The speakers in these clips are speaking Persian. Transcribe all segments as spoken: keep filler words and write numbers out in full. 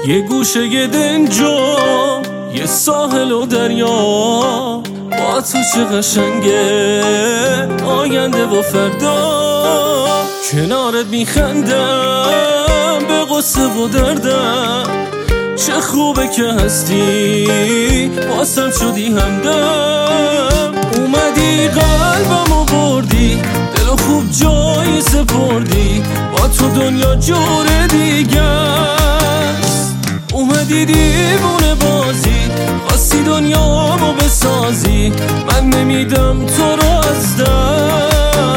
یه گوشه یه دنجا، یه ساحل و دریا، با تو چه قشنگه آینده و فردا. کنارت میخندم به قصه و دردم، چه خوبه که هستی واسم شدی همدم. اومدی قلبمو بردی، دلو خوب جایی سپردی، با تو دنیا جور دیگه است. اومدی دیوونه بازی، خواستی دنیامو بسازی، من نمیدم تو رو از دست.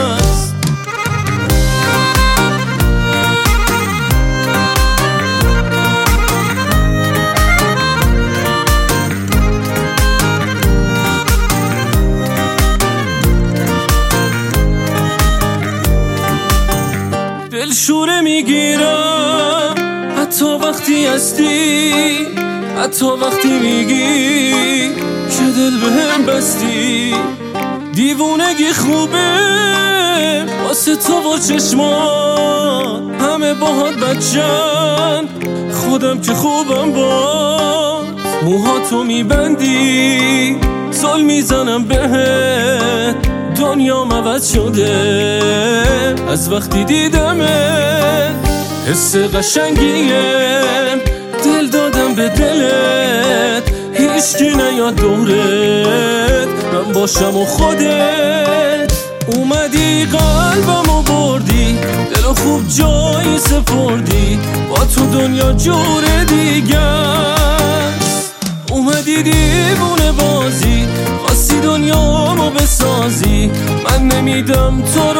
دل شوره میگیرم حتی وقتی هستی، حتی وقتی میگی که دل بهم بستی. دیوونگی خوبه واسه تو و چشمان، همه باهات بچن خودم که خوبم باز. موهاتو میبندی زل میزنم بهت، دنیام عوض شده از وقتی دیدمت. حس قشنگیم دل دادم به دلت، هیچکی نیاد دورت، من باشم و خودت. اومدی قلبمو بردی، دلو خوب جایی سپردی، با تو دنیا جور دیگه است. اومدی دیوونه بازی، خواستی دنیامو بسازی، من نمیدم تو